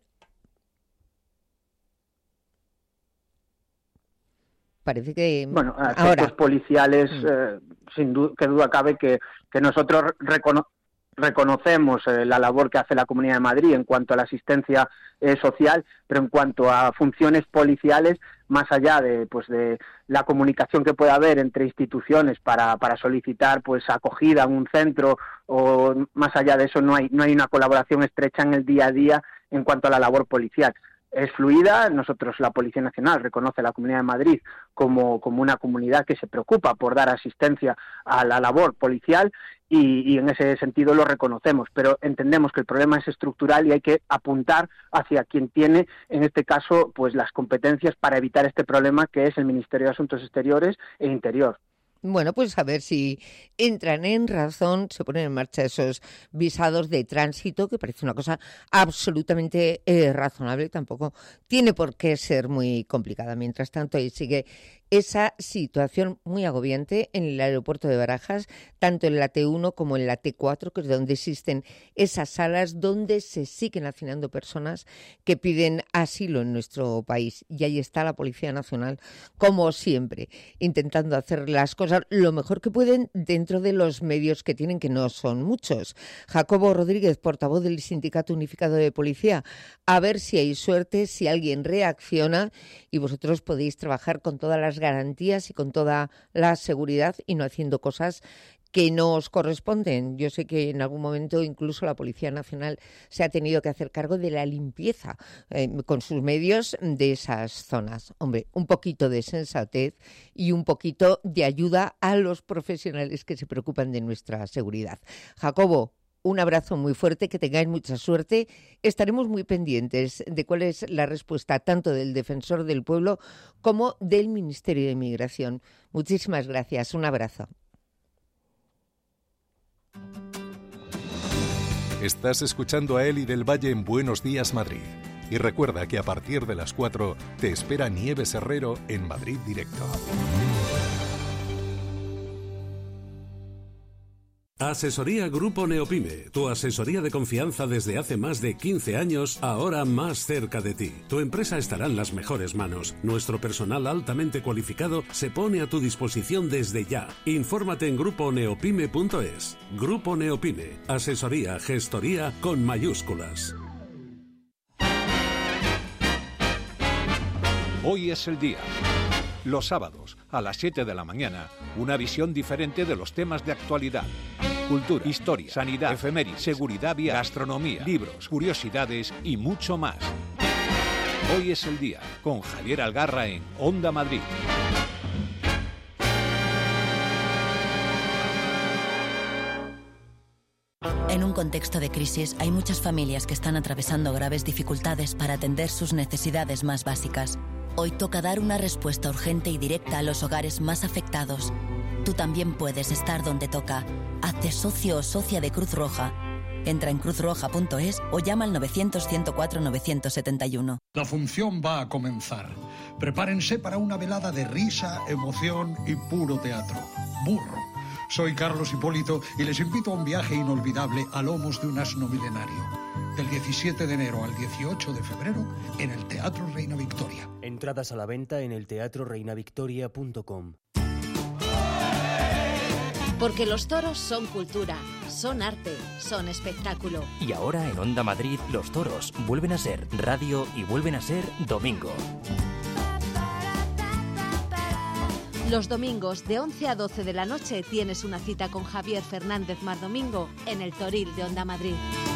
Parece que... Bueno, aspectos ahora policiales, eh, sin duda, que duda cabe que, que nosotros recono reconocemos eh, la labor que hace la Comunidad de Madrid en cuanto a la asistencia eh, social, pero en cuanto a funciones policiales, más allá de pues de la comunicación que pueda haber entre instituciones para, para solicitar pues acogida en un centro, o más allá de eso no hay no hay una colaboración estrecha en el día a día en cuanto a la labor policial. Es fluida, nosotros, la Policía Nacional, reconoce a la Comunidad de Madrid como, como una comunidad que se preocupa por dar asistencia a la labor policial y, y en ese sentido lo reconocemos, pero entendemos que el problema es estructural y hay que apuntar hacia quien tiene, en este caso, pues las competencias para evitar este problema, que es el Ministerio de Asuntos Exteriores e Interior. Bueno, pues a ver si entran en razón, se ponen en marcha esos visados de tránsito, que parece una cosa absolutamente eh, razonable, tampoco tiene por qué ser muy complicada. Mientras tanto, ahí sigue esa situación muy agobiante en el aeropuerto de Barajas, tanto en la T uno como en la T cuatro, que es donde existen esas salas donde se siguen hacinando personas que piden asilo en nuestro país. Y ahí está la Policía Nacional, como siempre, intentando hacer las cosas lo mejor que pueden dentro de los medios que tienen, que no son muchos. Jacobo Rodríguez, portavoz del Sindicato Unificado de Policía, a ver si hay suerte, si alguien reacciona y vosotros podéis trabajar con todas las garantías y con toda la seguridad y no haciendo cosas que no os corresponden. Yo sé que en algún momento incluso la Policía Nacional se ha tenido que hacer cargo de la limpieza eh, con sus medios de esas zonas. Hombre, un poquito de sensatez y un poquito de ayuda a los profesionales que se preocupan de nuestra seguridad. Jacobo, un abrazo muy fuerte, que tengáis mucha suerte. Estaremos muy pendientes de cuál es la respuesta tanto del Defensor del Pueblo como del Ministerio de Inmigración. Muchísimas gracias. Un abrazo. Estás escuchando a Eli del Valle en Buenos Días Madrid. Y recuerda que a partir de las cuatro te espera Nieves Herrero en Madrid Directo. Asesoría Grupo Neopime, tu asesoría de confianza desde hace más de quince años, ahora más cerca de ti. Tu empresa estará en las mejores manos. Nuestro personal altamente cualificado se pone a tu disposición desde ya. Infórmate en grupo neopime punto es. Grupo Neopime, asesoría, gestoría con mayúsculas. Hoy es el día. Los sábados, a las siete de la mañana, una visión diferente de los temas de actualidad. Cultura, historia, sanidad, efemérides, seguridad vial, gastronomía, libros, curiosidades y mucho más. Hoy es el día, con Javier Algarra en Onda Madrid. En un contexto de crisis, hay muchas familias que están atravesando graves dificultades para atender sus necesidades más básicas. Hoy toca dar una respuesta urgente y directa a los hogares más afectados. Tú también puedes estar donde toca. Hazte socio o socia de Cruz Roja. Entra en cruz roja punto es o llama al novecientos, ciento cuatro, novecientos setenta y uno. La función va a comenzar. Prepárense para una velada de risa, emoción y puro teatro. Burro. Soy Carlos Hipólito y les invito a un viaje inolvidable a lomos de un asno milenario. Del diecisiete de enero al dieciocho de febrero en el Teatro Reina Victoria. Entradas a la venta en el teatro reina victoria punto com. Porque los toros son cultura, son arte, son espectáculo. Y ahora en Onda Madrid, los toros vuelven a ser radio y vuelven a ser domingo. Los domingos de once a doce de la noche tienes una cita con Javier Fernández Mardomingo en el Toril de Onda Madrid.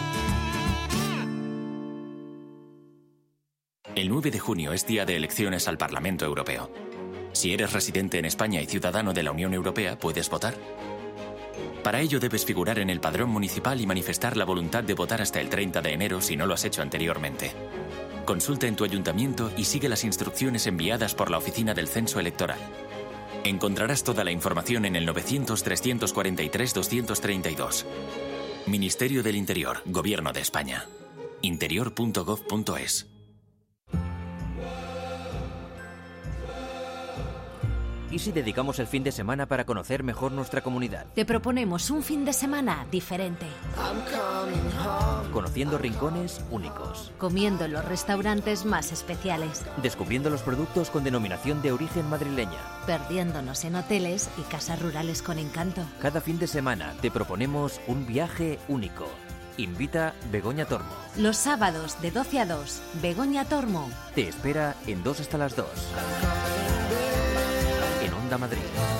El nueve de junio es día de elecciones al Parlamento Europeo. Si eres residente en España y ciudadano de la Unión Europea, ¿puedes votar? Para ello debes figurar en el padrón municipal y manifestar la voluntad de votar hasta el treinta de enero si no lo has hecho anteriormente. Consulta en tu ayuntamiento y sigue las instrucciones enviadas por la Oficina del Censo Electoral. Encontrarás toda la información en el novecientos, trescientos cuarenta y tres, doscientos treinta y dos. Ministerio del Interior, Gobierno de España. interior punto gov punto es. ¿Y si dedicamos el fin de semana para conocer mejor nuestra comunidad? Te proponemos un fin de semana diferente. Conociendo rincones únicos. Comiendo en los restaurantes más especiales. Descubriendo los productos con denominación de origen madrileña. Perdiéndonos en hoteles y casas rurales con encanto. Cada fin de semana te proponemos un viaje único. Invita Begoña Tormo. Los sábados de doce a dos, Begoña Tormo. Te espera en dos hasta las dos. En Onda Madrid.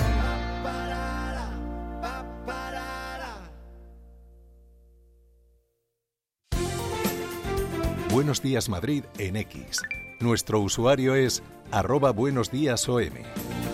Buenos Días Madrid en X. Nuestro usuario es arroba buenos días O M.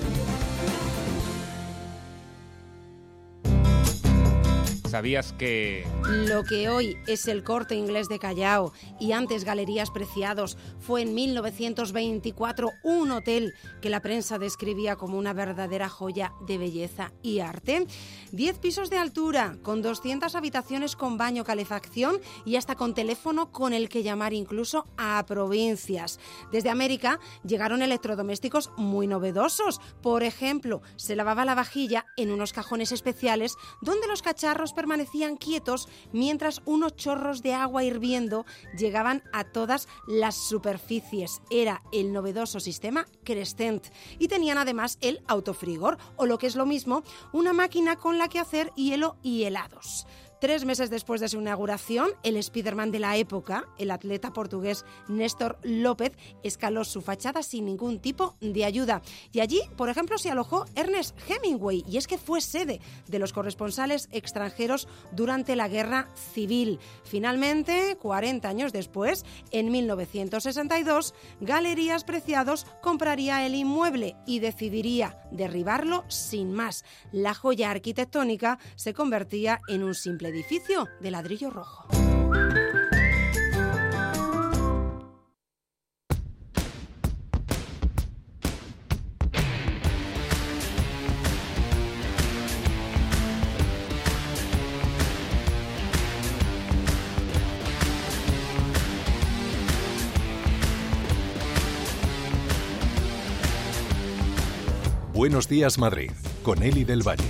¿Sabías que...? Lo que hoy es el Corte Inglés de Callao y antes Galerías Preciados fue en mil novecientos veinticuatro un hotel que la prensa describía como una verdadera joya de belleza y arte. Diez pisos de altura, con doscientas habitaciones con baño, calefacción y hasta con teléfono con el que llamar incluso a provincias. Desde América llegaron electrodomésticos muy novedosos. Por ejemplo, se lavaba la vajilla en unos cajones especiales donde los cacharros permanecían quietos mientras unos chorros de agua hirviendo llegaban a todas las superficies. Era el novedoso sistema Crescent y tenían además el autofrigor, o lo que es lo mismo, una máquina con la que hacer hielo y helados. Tres meses después de su inauguración, el Spiderman de la época, el atleta portugués Néstor López, escaló su fachada sin ningún tipo de ayuda. Y allí, por ejemplo, se alojó Ernest Hemingway, y es que fue sede de los corresponsales extranjeros durante la Guerra Civil. Finalmente, cuarenta años después, en mil novecientos sesenta y dos, Galerías Preciados compraría el inmueble y decidiría derribarlo sin más. La joya arquitectónica se convertía en un simple edificio de ladrillo rojo. Buenos Días Madrid, con Eli del Valle.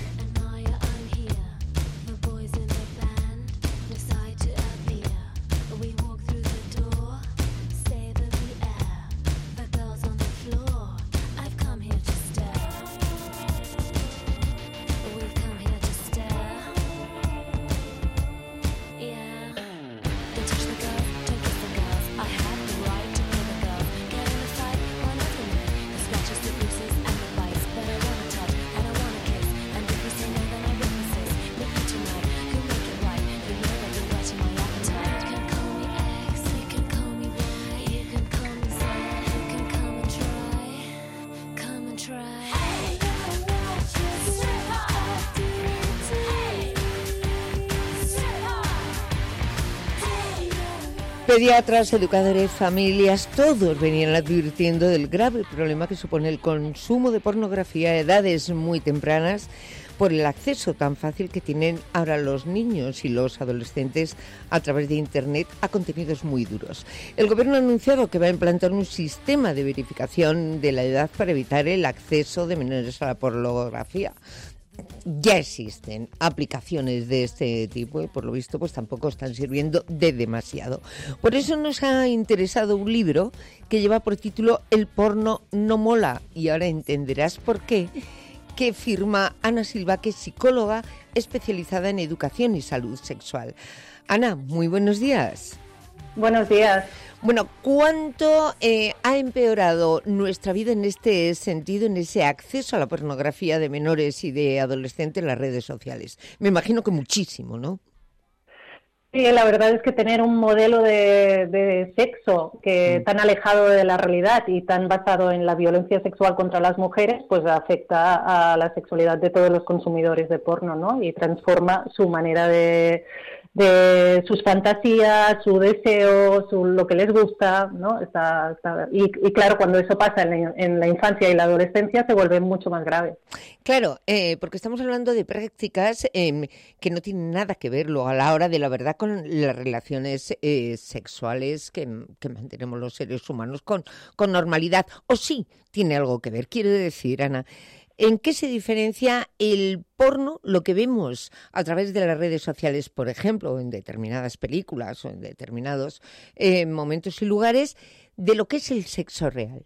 Pediatras, educadores, familias, todos venían advirtiendo del grave problema que supone el consumo de pornografía a edades muy tempranas por el acceso tan fácil que tienen ahora los niños y los adolescentes a través de Internet a contenidos muy duros. El Gobierno ha anunciado que va a implantar un sistema de verificación de la edad para evitar el acceso de menores a la pornografía. Ya existen aplicaciones de este tipo y por lo visto pues tampoco están sirviendo de demasiado. Por eso nos ha interesado un libro que lleva por título El porno no mola, y ahora entenderás por qué, que firma Ana Silva, que es psicóloga especializada en educación y salud sexual. Ana, muy buenos días. Buenos días. Bueno, ¿cuánto eh, ha empeorado nuestra vida en este sentido, en ese acceso a la pornografía de menores y de adolescentes en las redes sociales? Me imagino que muchísimo, ¿no? Sí, la verdad es que tener un modelo de, de sexo que mm. tan alejado de la realidad y tan basado en la violencia sexual contra las mujeres, pues afecta a la sexualidad de todos los consumidores de porno, ¿no? Y transforma su manera de... de sus fantasías, su deseo, su, lo que les gusta, ¿no? Está, está, y, y claro, cuando eso pasa en la, en la infancia y la adolescencia se vuelve mucho más grave. Claro, eh, porque estamos hablando de prácticas eh, que no tienen nada que ver luego a la hora de la verdad con las relaciones eh, sexuales que, que mantenemos los seres humanos con, con normalidad. O sí, tiene algo que ver. Quiero decir, Ana, ¿en qué se diferencia el porno, lo que vemos a través de las redes sociales, por ejemplo, en determinadas películas o en determinados eh, momentos y lugares, de lo que es el sexo real?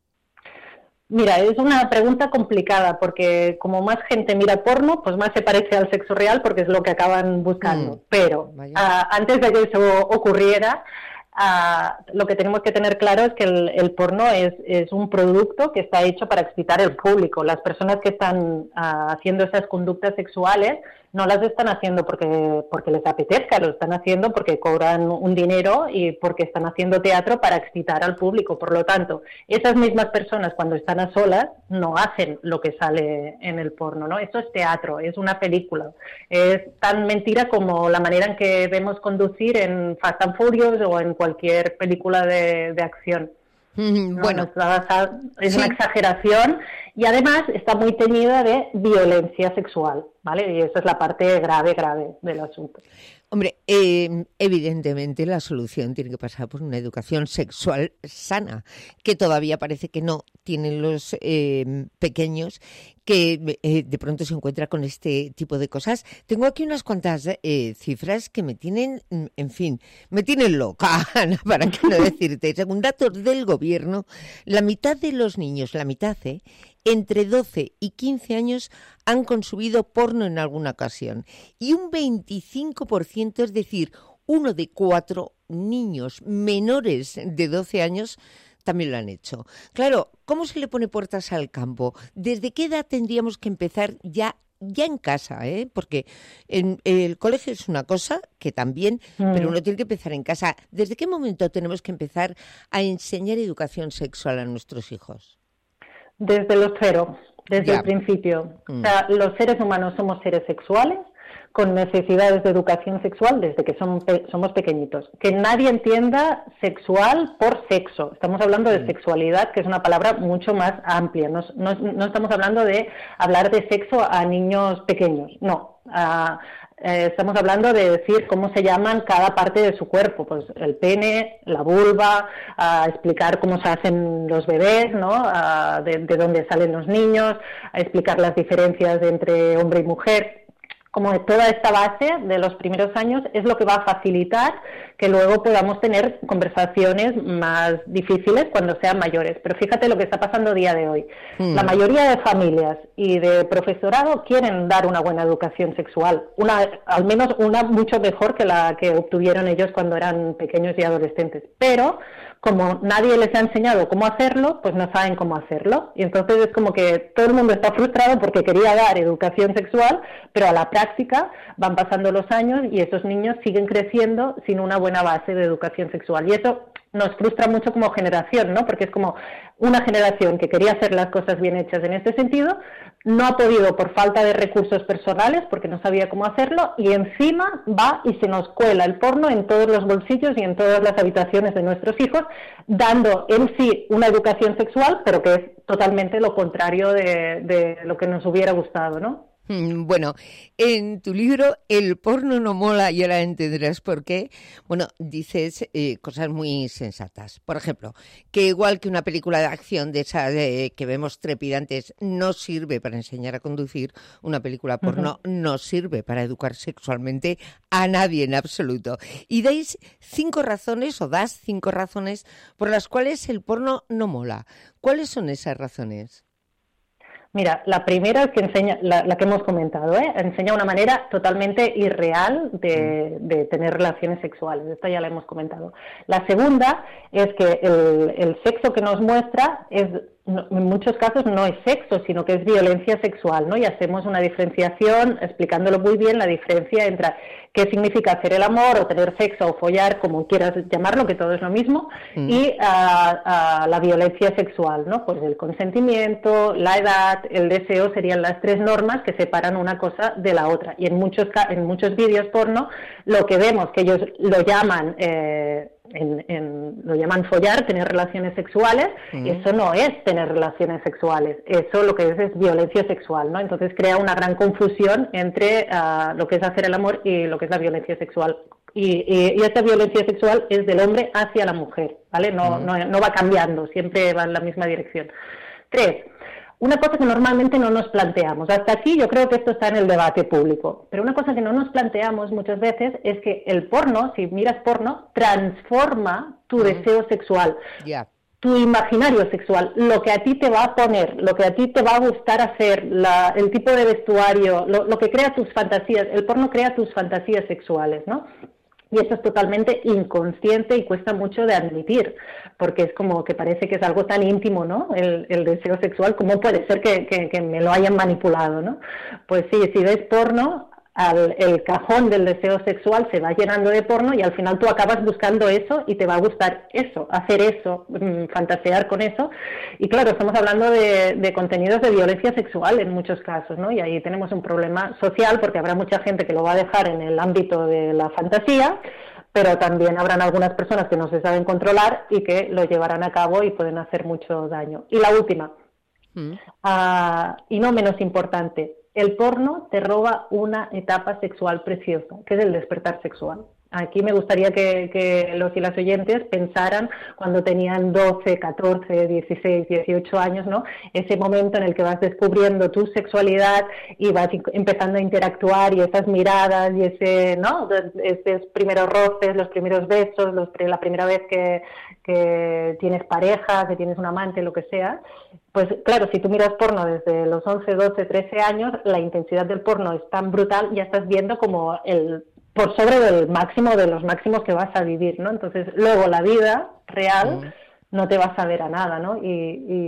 Mira, es una pregunta complicada porque como más gente mira porno, pues más se parece al sexo real porque es lo que acaban buscando. Mm, Pero uh, antes de que eso ocurriera, Uh, lo que tenemos que tener claro es que el, el porno es, es un producto que está hecho para excitar al público. Las personas que están uh, haciendo esas conductas sexuales no las están haciendo porque, porque les apetezca, lo están haciendo porque cobran un dinero y porque están haciendo teatro para excitar al público. Por lo tanto, esas mismas personas cuando están a solas no hacen lo que sale en el porno, ¿no? Eso es teatro, es una película. Es tan mentira como la manera en que vemos conducir en Fast and Furious o en cualquier película de, de acción. Mm, bueno, no, basado, es sí. una exageración y además está muy teñida de violencia sexual, ¿vale? Y esa es la parte grave, grave del asunto. Hombre, eh, evidentemente la solución tiene que pasar por una educación sexual sana, que todavía parece que no tienen los eh, pequeños, que eh, de pronto se encuentra con este tipo de cosas. Tengo aquí unas cuantas eh, cifras que me tienen, en fin, me tienen loca, Ana, para qué no decirte. Según datos del gobierno, la mitad de los niños, la mitad, ¿eh? entre doce y quince años han consumido porno en alguna ocasión. Y un veinticinco por ciento, es decir, uno de cuatro niños menores de doce años, también lo han hecho. Claro, ¿cómo se le pone puertas al campo? ¿Desde qué edad tendríamos que empezar ya ya en casa, ¿eh? Porque en el colegio es una cosa que también, mm. pero uno tiene que empezar en casa. ¿Desde qué momento tenemos que empezar a enseñar educación sexual a nuestros hijos? Desde los cero, desde ya. el principio. Mm. O sea, los seres humanos somos seres sexuales con necesidades de educación sexual desde que somos, pe- somos pequeñitos. Que nadie entienda sexual por sexo. Estamos hablando de sexualidad, que es una palabra mucho más amplia. No, no, no estamos hablando de hablar de sexo a niños pequeños, no. Uh, eh, estamos hablando de decir cómo se llaman cada parte de su cuerpo, pues el pene, la vulva, uh, explicar cómo se hacen los bebés, ¿no? Uh, de, de dónde salen los niños, a explicar las diferencias entre hombre y mujer. Como toda esta base de los primeros años es lo que va a facilitar que luego podamos tener conversaciones más difíciles cuando sean mayores. Pero fíjate lo que está pasando a día de hoy. Mm. La mayoría de familias y de profesorado quieren dar una buena educación sexual, una, al menos una mucho mejor que la que obtuvieron ellos cuando eran pequeños y adolescentes. Pero como nadie les ha enseñado cómo hacerlo, pues no saben cómo hacerlo. Y entonces es como que todo el mundo está frustrado porque quería dar educación sexual, pero a la práctica práctica, van pasando los años y esos niños siguen creciendo sin una buena base de educación sexual. Y eso nos frustra mucho como generación, ¿no? Porque es como una generación que quería hacer las cosas bien hechas en este sentido, no ha podido por falta de recursos personales, porque no sabía cómo hacerlo, y encima va y se nos cuela el porno en todos los bolsillos y en todas las habitaciones de nuestros hijos, dando en sí una educación sexual, pero que es totalmente lo contrario de, de lo que nos hubiera gustado, ¿no? Bueno, en tu libro El porno no mola, y ahora entenderás por qué, bueno, dices eh, cosas muy sensatas. Por ejemplo, que igual que una película de acción de esas eh, que vemos trepidantes no sirve para enseñar a conducir, una película porno uh-huh. no sirve para educar sexualmente a nadie en absoluto. Y dais cinco razones, o das cinco razones, por las cuales el porno no mola. ¿Cuáles son esas razones? Mira, la primera es que enseña, la, la que hemos comentado, ¿eh? enseña una manera totalmente irreal de, de tener relaciones sexuales, esta ya la hemos comentado. La segunda es que el, el sexo que nos muestra es, no, en muchos casos no es sexo, sino que es violencia sexual, ¿no? Y hacemos una diferenciación, explicándolo muy bien, la diferencia entre qué significa hacer el amor o tener sexo o follar, como quieras llamarlo, que todo es lo mismo, mm. y a, a la violencia sexual, ¿no? Pues el consentimiento, la edad, el deseo serían las tres normas que separan una cosa de la otra. Y en muchos en muchos vídeos porno lo que vemos, que ellos lo llaman eh, en, en, lo llaman follar, tener relaciones sexuales, mm. y eso no es tener relaciones sexuales, eso lo que es es violencia sexual, ¿no? Entonces crea una gran confusión entre uh, lo que es hacer el amor y lo que es la violencia sexual. Y, y, y esta violencia sexual es del hombre hacia la mujer, ¿vale? No, mm. no, no va cambiando, siempre va en la misma dirección. Tres, una cosa que normalmente no nos planteamos. Hasta aquí yo creo que esto está en el debate público, pero una cosa que no nos planteamos muchas veces es que el porno, si miras porno, transforma tu mm. deseo sexual. Yeah. Tu imaginario sexual, lo que a ti te va a poner, lo que a ti te va a gustar hacer, la, el tipo de vestuario, lo, lo que crea tus fantasías. El porno crea tus fantasías sexuales, ¿no? Y eso es totalmente inconsciente y cuesta mucho de admitir, porque es como que parece que es algo tan íntimo, ¿no? El, el deseo sexual, ¿cómo puede ser que, que, que me lo hayan manipulado, ¿no? Pues sí, si ves porno, al, el cajón del deseo sexual se va llenando de porno y al final tú acabas buscando eso y te va a gustar eso, hacer eso, mmm, fantasear con eso. Y claro, estamos hablando de, de contenidos de violencia sexual en muchos casos, ¿no? Y ahí tenemos un problema social porque habrá mucha gente que lo va a dejar en el ámbito de la fantasía, pero también habrán algunas personas que no se saben controlar y que lo llevarán a cabo y pueden hacer mucho daño. Y la última, mm. uh, y no menos importante, el porno te roba una etapa sexual preciosa, que es el despertar sexual. Aquí me gustaría que, que los y las oyentes pensaran cuando tenían doce, catorce, dieciséis, dieciocho años, ¿no? Ese momento en el que vas descubriendo tu sexualidad y vas empezando a interactuar y esas miradas y ese, ¿no? Esos primeros roces, los primeros besos, los, la primera vez que, que tienes pareja, que tienes un amante, lo que sea. Pues claro, si tú miras porno desde los once, doce, trece años, la intensidad del porno es tan brutal, ya estás viendo como el por sobre del máximo de los máximos que vas a vivir, ¿no? Entonces, luego la vida real mm. no te vas a ver a nada, ¿no? Y,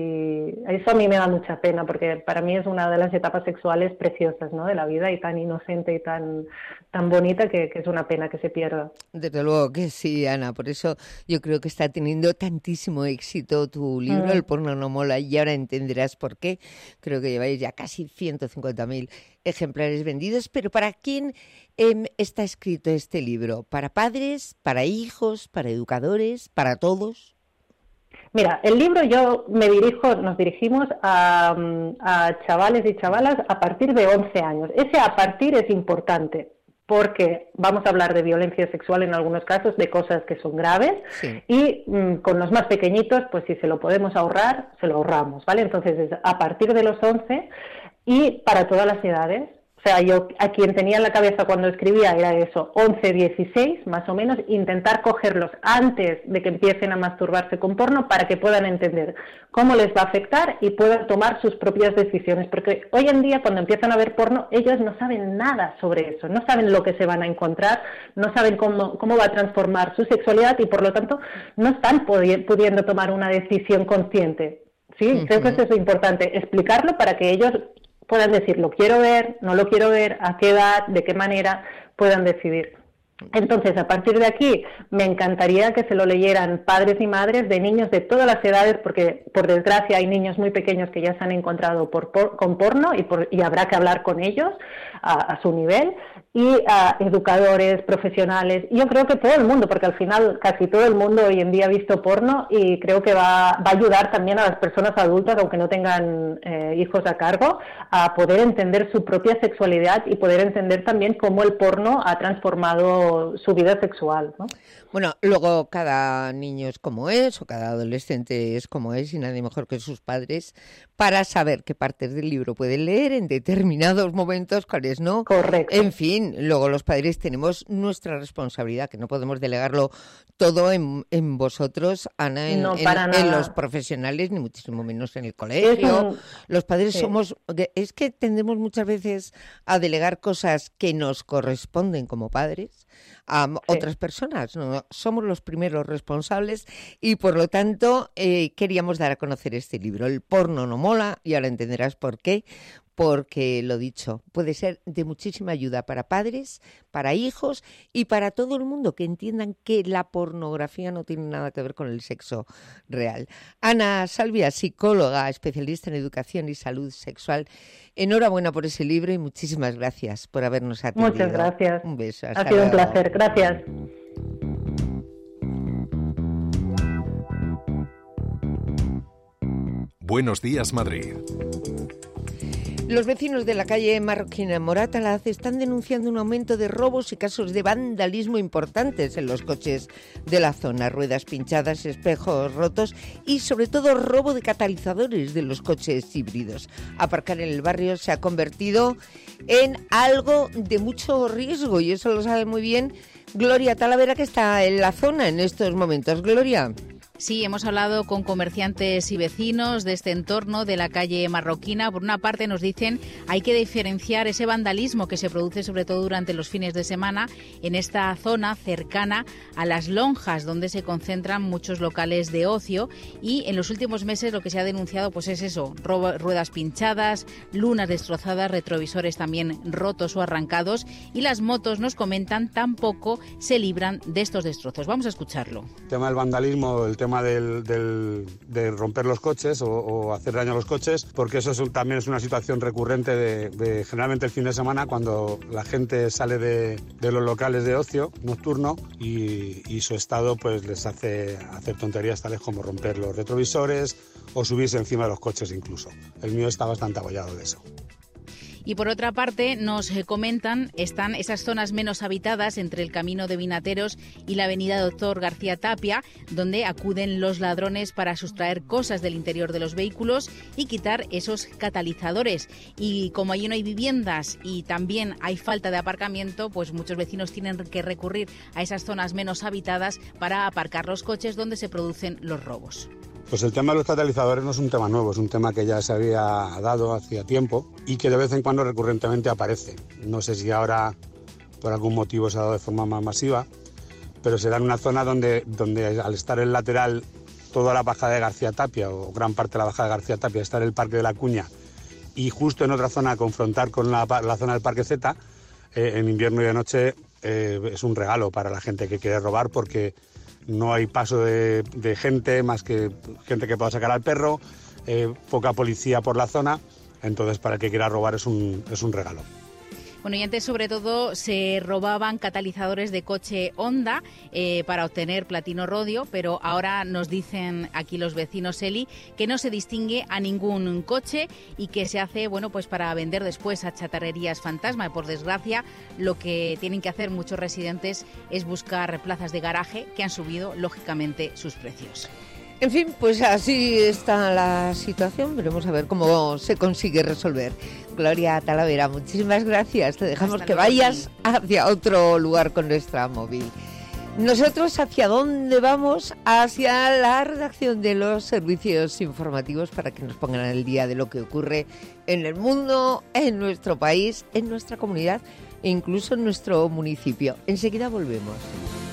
y eso a mí me da mucha pena, porque para mí es una de las etapas sexuales preciosas, ¿no? De la vida, y tan inocente y tan tan bonita que, que es una pena que se pierda. Desde luego que sí, Ana, por eso yo creo que está teniendo tantísimo éxito tu libro, mm. El porno no mola, y ahora entenderás por qué. Creo que lleváis ya casi ciento cincuenta mil ejemplares vendidos, pero ¿para quién eh, está escrito este libro? ¿Para padres, para hijos, para educadores, para todos? Mira, el libro yo me dirijo, nos dirigimos a, a chavales y chavalas a partir de once años. Ese a partir es importante, porque vamos a hablar de violencia sexual en algunos casos, de cosas que son graves, sí. y mmm, con los más pequeñitos, pues si se lo podemos ahorrar, se lo ahorramos, ¿vale? Entonces es a partir de los once y para todas las edades. O sea, yo a quien tenía en la cabeza cuando escribía era eso, once, dieciséis, más o menos, intentar cogerlos antes de que empiecen a masturbarse con porno para que puedan entender cómo les va a afectar y puedan tomar sus propias decisiones. Porque hoy en día, cuando empiezan a ver porno, ellos no saben nada sobre eso, no saben lo que se van a encontrar, no saben cómo, cómo va a transformar su sexualidad y, por lo tanto, no están pudi- pudiendo tomar una decisión consciente. Sí, uh-huh. Creo que eso es importante, explicarlo para que ellos puedan decir, lo quiero ver, no lo quiero ver, a qué edad, de qué manera, puedan decidir. Entonces, a partir de aquí, me encantaría que se lo leyeran padres y madres de niños de todas las edades, porque, por desgracia, hay niños muy pequeños que ya se han encontrado por, por, con porno y, por, y habrá que hablar con ellos a, a su nivel, y a educadores, profesionales. Yo creo que todo el mundo, porque al final casi todo el mundo hoy en día ha visto porno, y creo que va, va a ayudar también a las personas adultas, aunque no tengan eh, hijos a cargo, a poder entender su propia sexualidad y poder entender también cómo el porno ha transformado su vida sexual, ¿no? Bueno, luego cada niño es como es, o cada adolescente es como es, y nadie mejor que sus padres para saber qué partes del libro pueden leer en determinados momentos, cuáles no. Correcto. En fin, luego los padres tenemos nuestra responsabilidad, que no podemos delegarlo todo en, en vosotros, Ana, en, no, en, en los profesionales, ni muchísimo menos en el colegio. Un... Los padres sí. somos, es que tendemos muchas veces a delegar cosas que nos corresponden como padres a sí. otras personas, ¿no? Somos los primeros responsables, y por lo tanto eh, queríamos dar a conocer este libro. El porno no mola, y ahora entenderás por qué. Porque, lo dicho, puede ser de muchísima ayuda para padres, para hijos y para todo el mundo, que entiendan que la pornografía no tiene nada que ver con el sexo real. Ana Salvia, psicóloga, especialista en educación y salud sexual, enhorabuena por ese libro y muchísimas gracias por habernos atendido. Muchas gracias. Un beso. Ha sido un placer. Gracias. Buenos días, Madrid. Los vecinos de la calle Marroquina en Moratalaz están denunciando un aumento de robos y casos de vandalismo importantes en los coches de la zona. Ruedas pinchadas, espejos rotos y sobre todo robo de catalizadores de los coches híbridos. Aparcar en el barrio se ha convertido en algo de mucho riesgo, y eso lo sabe muy bien Gloria Talavera, que está en la zona en estos momentos. Gloria. Sí, hemos hablado con comerciantes y vecinos de este entorno de la calle Marroquina. Por una parte nos dicen hay que diferenciar ese vandalismo que se produce sobre todo durante los fines de semana en esta zona cercana a las lonjas, donde se concentran muchos locales de ocio, y en los últimos meses lo que se ha denunciado pues es eso, ruedas pinchadas, lunas destrozadas, retrovisores también rotos o arrancados, y las motos, nos comentan, tampoco se libran de estos destrozos. Vamos a escucharlo. El tema del vandalismo, el tema Del, del, de romper los coches o, o hacer daño a los coches, porque eso es, también es una situación recurrente de, de generalmente el fin de semana, cuando la gente sale de, de los locales de ocio nocturno y, y su estado pues les hace hacer tonterías tales como romper los retrovisores o subirse encima de los coches incluso. El mío está bastante abollado de eso. Y por otra parte, nos comentan, están esas zonas menos habitadas entre el camino de Vinateros y la avenida Doctor García Tapia, donde acuden los ladrones para sustraer cosas del interior de los vehículos y quitar esos catalizadores. Y como allí no hay viviendas y también hay falta de aparcamiento, pues muchos vecinos tienen que recurrir a esas zonas menos habitadas para aparcar los coches donde se producen los robos. Pues el tema de los catalizadores no es un tema nuevo, es un tema que ya se había dado hacía tiempo y que de vez en cuando recurrentemente aparece. No sé si ahora por algún motivo se ha dado de forma más masiva, pero se da en una zona donde, donde al estar el lateral, toda la bajada de García Tapia o gran parte de la bajada de García Tapia, está en el Parque de la Cuña, y justo en otra zona confrontar con la, la zona del Parque Z, eh, en invierno y de noche eh, es un regalo para la gente que quiere robar, porque no hay paso de, de gente, más que gente que pueda sacar al perro, eh, poca policía por la zona, entonces para el que quiera robar es un, es un regalo. Bueno, y antes sobre todo se robaban catalizadores de coche Honda eh, para obtener platino rodio, pero ahora nos dicen aquí los vecinos, Eli, que no se distingue a ningún coche y que se hace, bueno, pues para vender después a chatarrerías fantasma. Y por desgracia, lo que tienen que hacer muchos residentes es buscar plazas de garaje, que han subido lógicamente sus precios. En fin, pues así está la situación. Veremos a ver cómo se consigue resolver. Gloria Talavera, muchísimas gracias. Te dejamos Hasta que luego. Vayas hacia otro lugar con nuestra móvil. Nosotros, ¿hacia dónde vamos? Hacia la redacción de los servicios informativos, para que nos pongan al día de lo que ocurre en el mundo, en nuestro país, en nuestra comunidad e incluso en nuestro municipio. Enseguida volvemos.